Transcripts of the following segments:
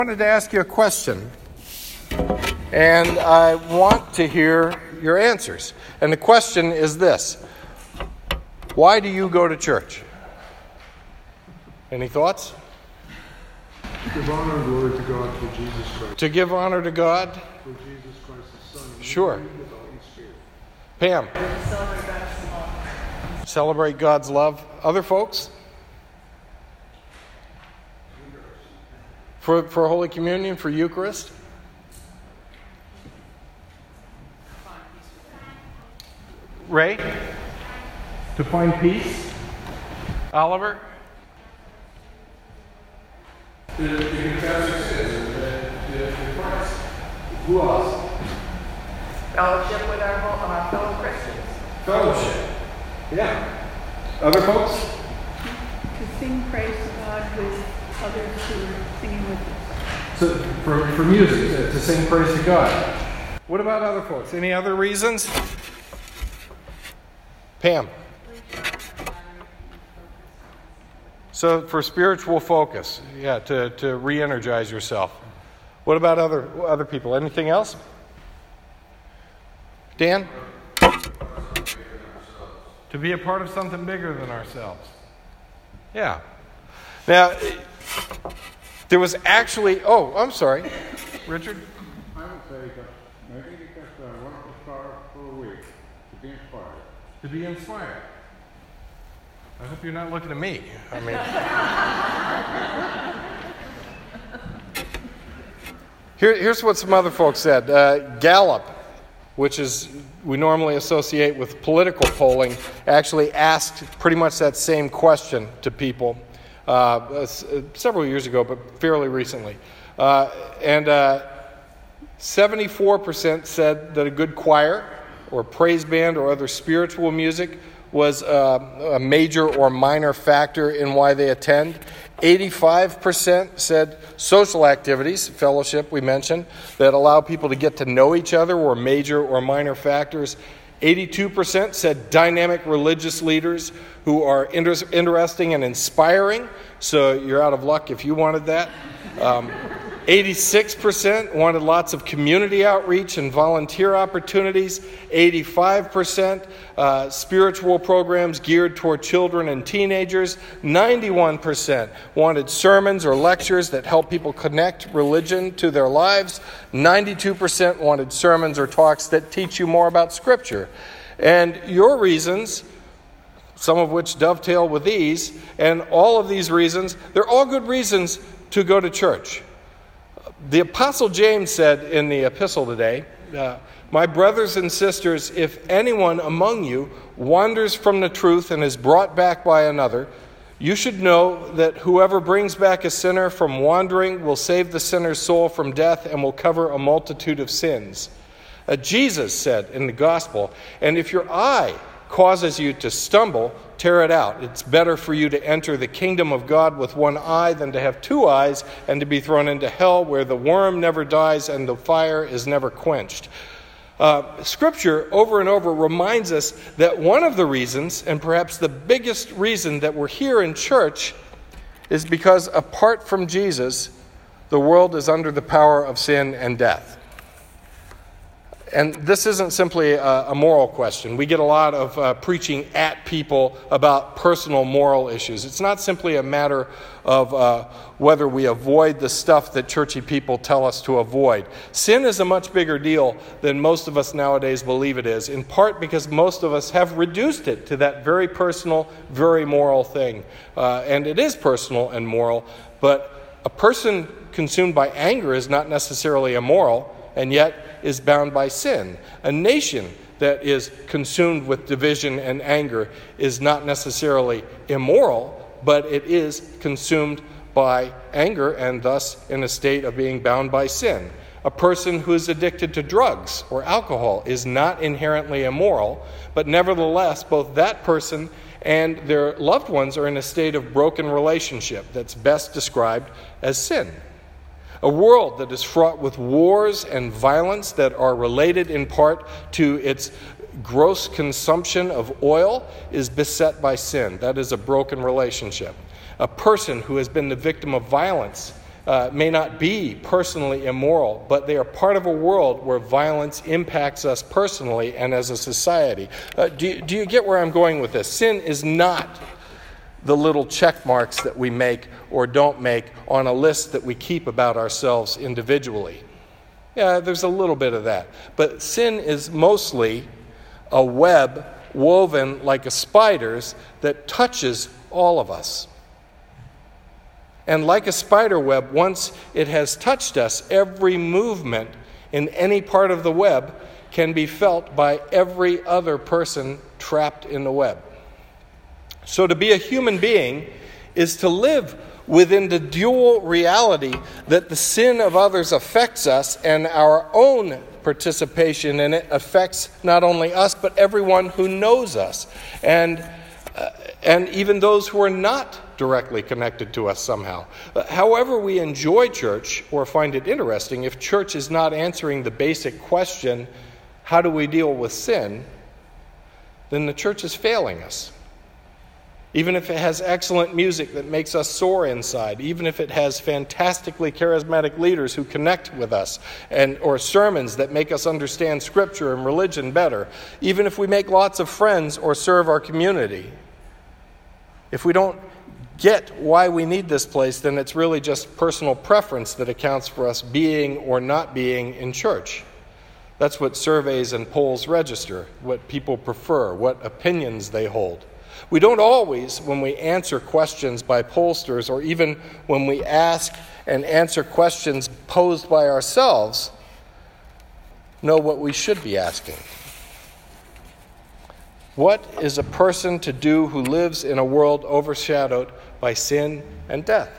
I wanted to ask you a question, and I want to hear your answers. And the question is this: why do you go to church? Any thoughts? To give honor and glory to God through Jesus Christ. To give honor to God? Through Jesus Christ, His Son. Sure. With the Holy Spirit. Pam? Celebrate God's love. Celebrate God's love. Other folks? For Holy Communion, for Eucharist? Ray? To find peace? Oliver? To confess your sins to Christ. Who else? Fellowship with our fellow Christians. Fellowship. Yeah. Other folks? To sing praise to God with others who are singing with us. So for music, to sing praise to God. What about other folks? Any other reasons? Pam? So for spiritual focus, yeah, to re-energize yourself. What about other people? Anything else? Dan? To be a part of something bigger than ourselves. Yeah. Now, there was actually... Oh, I'm sorry. Richard? I would say that maybe because I want to start for a week to be inspired. To be inspired. I hope you're not looking at me. I mean... Here's what some other folks said. Gallup, which is we normally associate with political polling, actually asked pretty much that same question to people several years ago, but fairly recently. And 74% said that a good choir or praise band or other spiritual music was a major or minor factor in why they attend. 85% said social activities, fellowship we mentioned, that allow people to get to know each other were major or minor factors. 82% said dynamic religious leaders who are interesting and inspiring, so you're out of luck if you wanted that. 86% wanted lots of community outreach and volunteer opportunities. 85% spiritual programs geared toward children and teenagers. 91% wanted sermons or lectures that help people connect religion to their lives. 92% wanted sermons or talks that teach you more about Scripture. And your reasons, some of which dovetail with these, and all of these reasons, they're all good reasons to go to church. The Apostle James said in the epistle today, my brothers and sisters, if anyone among you wanders from the truth and is brought back by another, you should know that whoever brings back a sinner from wandering will save the sinner's soul from death and will cover a multitude of sins. Jesus said in the gospel, and if your eye causes you to stumble, tear it out. It's better for you to enter the kingdom of God with one eye than to have two eyes and to be thrown into hell where the worm never dies and the fire is never quenched. Scripture over and over reminds us that one of the reasons, and perhaps the biggest reason that we're here in church, is because apart from Jesus, the world is under the power of sin and death. And this isn't simply a moral question. We get a lot of preaching at people about personal moral issues. It's not simply a matter of whether we avoid the stuff that churchy people tell us to avoid. Sin is a much bigger deal than most of us nowadays believe it is, in part because most of us have reduced it to that very personal, very moral thing. And it is personal and moral, but a person consumed by anger is not necessarily immoral, and yet is bound by sin. A nation that is consumed with division and anger is not necessarily immoral, but it is consumed by anger and thus in a state of being bound by sin. A person who is addicted to drugs or alcohol is not inherently immoral, but nevertheless, both that person and their loved ones are in a state of broken relationship that's best described as sin. A world that is fraught with wars and violence that are related in part to its gross consumption of oil is beset by sin. That is a broken relationship. A person who has been the victim of violence may not be personally immoral, but they are part of a world where violence impacts us personally and as a society. Do you get where I'm going with this? Sin is not the little check marks that we make or don't make on a list that we keep about ourselves individually. Yeah, there's a little bit of that. But sin is mostly a web woven like a spider's that touches all of us. And like a spider web, once it has touched us, every movement in any part of the web can be felt by every other person trapped in the web. So to be a human being is to live within the dual reality that the sin of others affects us and our own participation in it affects not only us but everyone who knows us and even those who are not directly connected to us somehow. However we enjoy church or find it interesting, if church is not answering the basic question, how do we deal with sin, then the church is failing us. Even if it has excellent music that makes us soar inside, even if it has fantastically charismatic leaders who connect with us, or sermons that make us understand Scripture and religion better, even if we make lots of friends or serve our community, if we don't get why we need this place, then it's really just personal preference that accounts for us being or not being in church. That's what surveys and polls register, what people prefer, what opinions they hold. We don't always, when we answer questions by pollsters, or even when we ask and answer questions posed by ourselves, know what we should be asking. What is a person to do who lives in a world overshadowed by sin and death?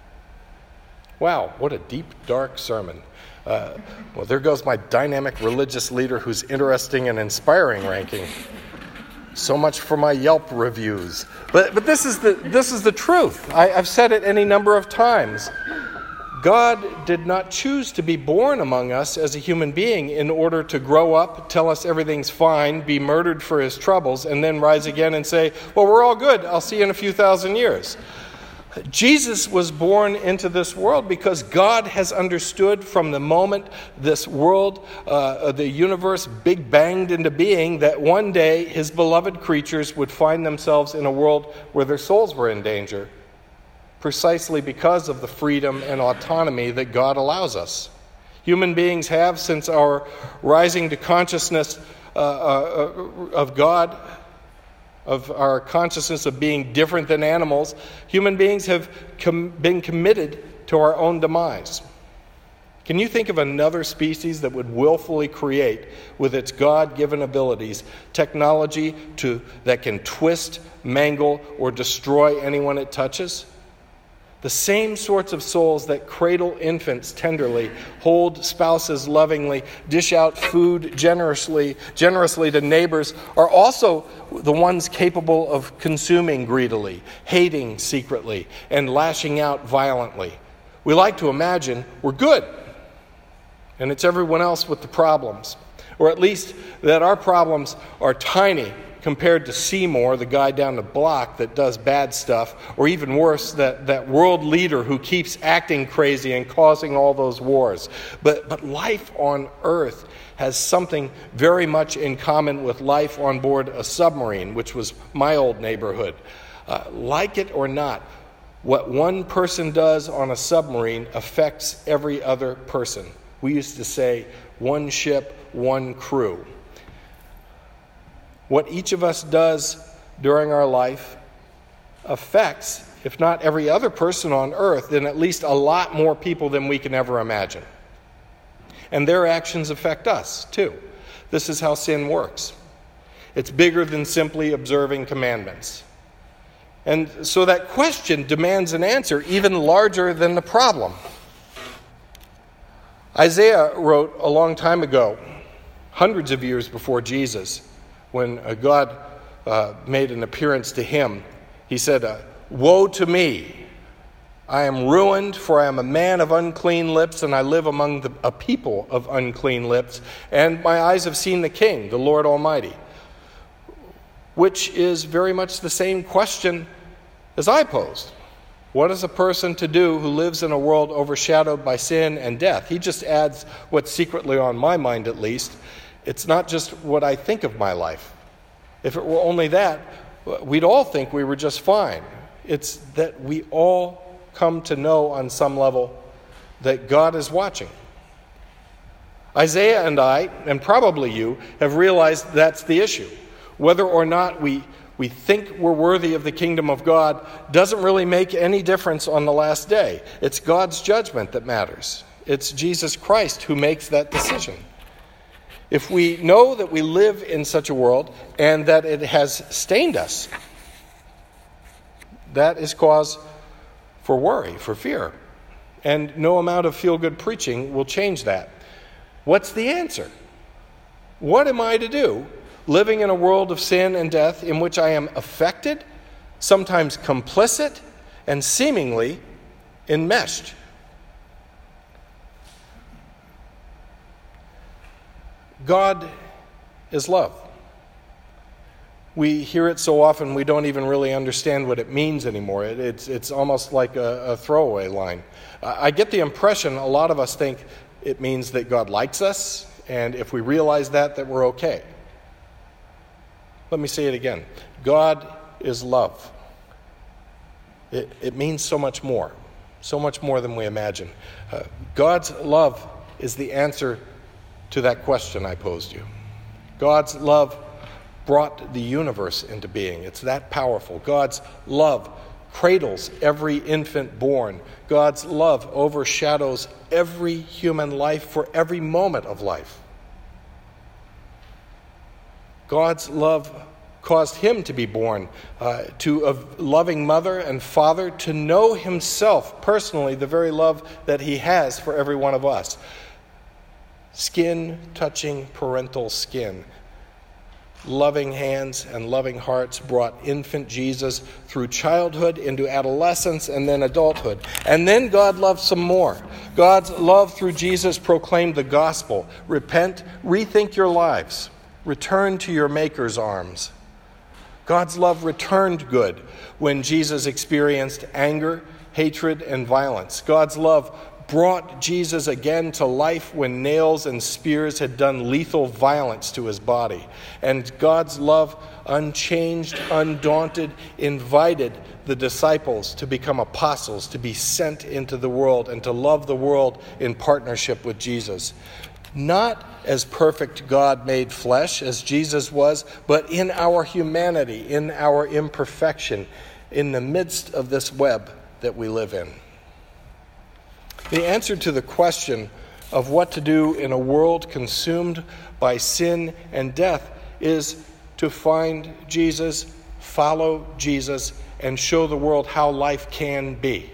Wow, what a deep, dark sermon. Well, there goes my dynamic religious leader who's interesting and inspiring ranking. So much for my Yelp reviews. But this is the truth. I've said it any number of times. God did not choose to be born among us as a human being in order to grow up, tell us everything's fine, be murdered for his troubles, and then rise again and say, well, we're all good. I'll see you in a few thousand years. Jesus was born into this world because God has understood from the moment this world, the universe, big banged into being, that one day his beloved creatures would find themselves in a world where their souls were in danger, precisely because of the freedom and autonomy that God allows us. Human beings have, since our rising to consciousness of God, of our consciousness of being different than animals, human beings have been committed to our own demise. Can you think of another species that would willfully create, with its God-given abilities, technology that can twist, mangle, or destroy anyone it touches? The same sorts of souls that cradle infants tenderly, hold spouses lovingly, dish out food generously to neighbors, are also the ones capable of consuming greedily, hating secretly, and lashing out violently. We like to imagine we're good, and it's everyone else with the problems. Or at least that our problems are tiny compared to Seymour, the guy down the block that does bad stuff, or even worse, that world leader who keeps acting crazy and causing all those wars. But life on Earth has something very much in common with life on board a submarine, which was my old neighborhood. Like it or not, what one person does on a submarine affects every other person. We used to say, one ship, one crew. What each of us does during our life affects, if not every other person on earth, then at least a lot more people than we can ever imagine. And their actions affect us, too. This is how sin works. It's bigger than simply observing commandments. And so that question demands an answer even larger than the problem. Isaiah wrote a long time ago, hundreds of years before Jesus, when God made an appearance to him, he said, "Woe to me! I am ruined, for I am a man of unclean lips, and I live among a people of unclean lips, and my eyes have seen the King, the Lord Almighty." Which is very much the same question as I posed. What is a person to do who lives in a world overshadowed by sin and death? He just adds what's secretly on my mind, at least. It's not just what I think of my life. If it were only that, we'd all think we were just fine. It's that we all come to know on some level that God is watching. Isaiah and I, and probably you, have realized that's the issue. Whether or not we think we're worthy of the kingdom of God doesn't really make any difference on the last day. It's God's judgment that matters. It's Jesus Christ who makes that decision. If we know that we live in such a world and that it has stained us, that is cause for worry, for fear. And no amount of feel-good preaching will change that. What's the answer? What am I to do living in a world of sin and death in which I am affected, sometimes complicit, and seemingly enmeshed? God is love. We hear it so often we don't even really understand what it means anymore. It's almost like a throwaway line. I get the impression a lot of us think it means that God likes us, and if we realize that we're okay. Let me say it again. God is love. It means so much more than we imagine. God's love is the answer to that question I posed you. God's love brought the universe into being. It's that powerful. God's love cradles every infant born. God's love overshadows every human life for every moment of life. God's love caused him to be born, to a loving mother and father, to know himself personally the very love that he has for every one of us. Skin touching parental skin. Loving hands and loving hearts brought infant Jesus through childhood into adolescence and then adulthood. And then God loved some more. God's love through Jesus proclaimed the gospel. Repent, rethink your lives. Return to your Maker's arms. God's love returned good when Jesus experienced anger, hatred, and violence. God's love brought Jesus again to life when nails and spears had done lethal violence to his body. And God's love, unchanged, undaunted, invited the disciples to become apostles, to be sent into the world and to love the world in partnership with Jesus. Not as perfect God made flesh as Jesus was, but in our humanity, in our imperfection, in the midst of this web that we live in. The answer to the question of what to do in a world consumed by sin and death is to find Jesus, follow Jesus, and show the world how life can be.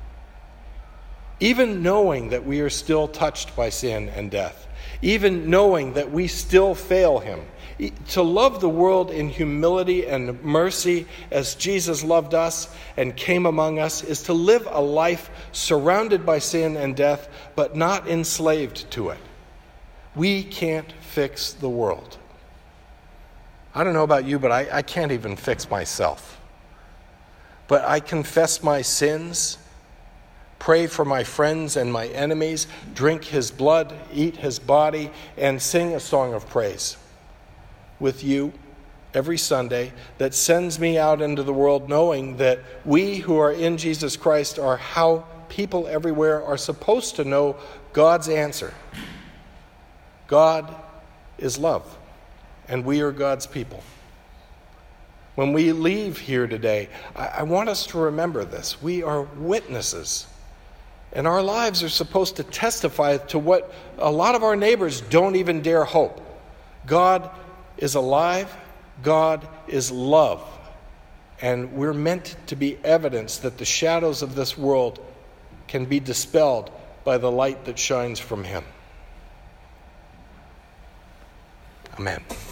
Even knowing that we are still touched by sin and death, even knowing that we still fail him, to love the world in humility and mercy as Jesus loved us and came among us is to live a life surrounded by sin and death, but not enslaved to it. We can't fix the world. I don't know about you, but I can't even fix myself. But I confess my sins, pray for my friends and my enemies, drink his blood, eat his body, and sing a song of praise with you every Sunday that sends me out into the world knowing that we who are in Jesus Christ are how people everywhere are supposed to know God's answer. God is love, and we are God's people. When we leave here today, I want us to remember this. We are witnesses, and our lives are supposed to testify to what a lot of our neighbors don't even dare hope. God is alive, God is love, and we're meant to be evidence that the shadows of this world can be dispelled by the light that shines from him. Amen.